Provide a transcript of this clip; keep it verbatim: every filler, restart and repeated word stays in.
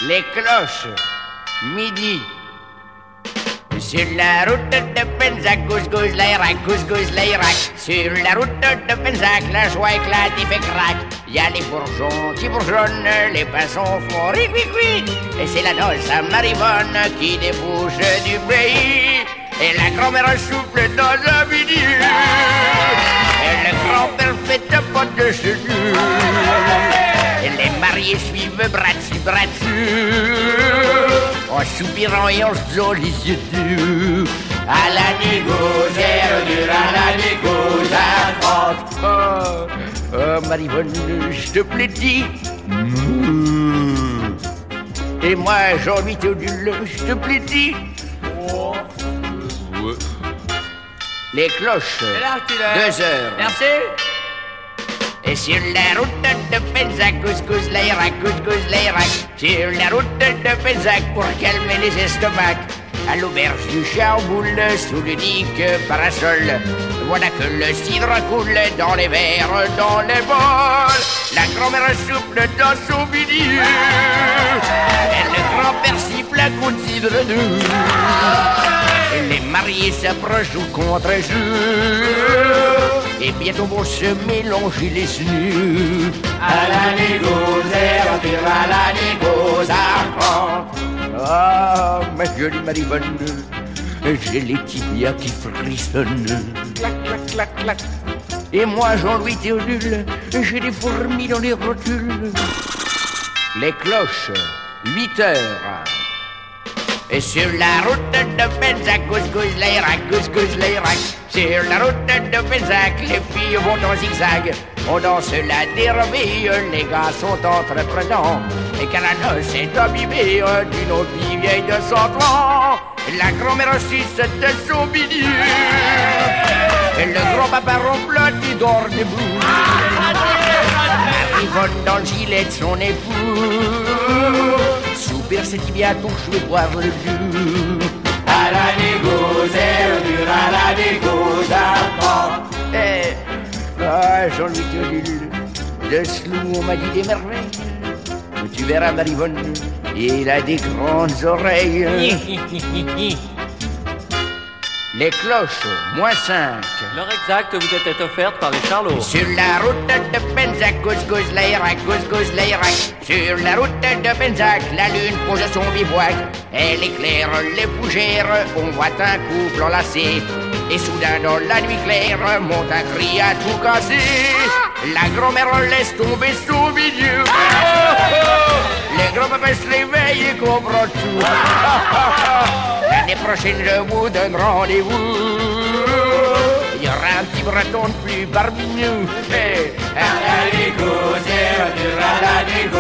Les cloches, midi. Sur la route de Penzac, gouse-gouse l'Irak, gouse-gouse l'Irak. Sur la route de Penzac, la joie éclate et fait crack. Y a les bourgeons qui bourgeonnent, les pinsons font ric-ric-ric. Et c'est la noce à Marivonne qui débouche du pays. Et la grand-mère souffle dans un midi. Et le grand-père fait un pot de chenu. Et les mariés suivent bras dessus, bras dessus. En soupirant et en se faisant les yeux durs. À la négocière dure, à la négocière. Oh, oh Marivonne, je te plaît dit. Mmh. Et moi, Jean-Louis Théodule, je te plaît dit. Oh. Ouais. Les cloches, deux heures. Merci. Et sur la route de Penzac, gouse-gouse l'Irak, gouse-gouse l'Irak. Sur la route de Penzac pour calmer les estomacs. À l'auberge du Charboule, sous l'unique parasol. Voilà que le cidre coule dans les verres, dans les bols. La grand-mère souffle dans son midi. Et le grand-père siffle un coup de cidre doux. Et les mariés s'approchent au contre-jeu. Et bientôt vont se mélanger les snus. À la négocière, on tire à la négocière. Ah, ma jolie Marivonne, j'ai les tibias qui frissonnent. Clac, clac, clac, clac. Et moi, Jean-Louis Théodule, j'ai des fourmis dans les rotules. Les cloches, huit heures. Et sur la route de Penzac, gouse-gouse l'Irak, gouse-gouse l'Irak. Sur la route de Penzac, les filles vont en zigzag. On danse la dérobée, les gars sont entreprenants. Et quand la noce est abîmée d'une autre vie vieille de cent ans, la grand-mère suce de son midi. Et le grand-papa ronflotte, il dort debout. Marivonne dans le gilet de son époux. Soupir ses tibias pour jouer boire le jus. À la négocière, dure à la négociation. Eh, ah, Jean-Louis Théodule, de Slou, on m'a dit des merveilles. Tu verras Marivonne, il a des grandes oreilles. Les cloches, moins cinq. L'heure exacte vous était offerte par les Charlots. Sur la route de Penzac, gouse-gouse l'Irak, gouse-gouse l'Irak. Sur la route de Penzac, la lune pose son bivouac. Elle éclaire les fougères, on voit un couple enlacé. Et soudain dans la nuit claire, monte un cri à tout casser. La grand-mère laisse tomber son milieu. Oh, oh. Les grands-papas se réveillent et comprennent tout. L'année prochaine, je vous donne rendez-vous. Il y aura un petit breton de plus parmi nous. Hey. À la négocière, à la négocière.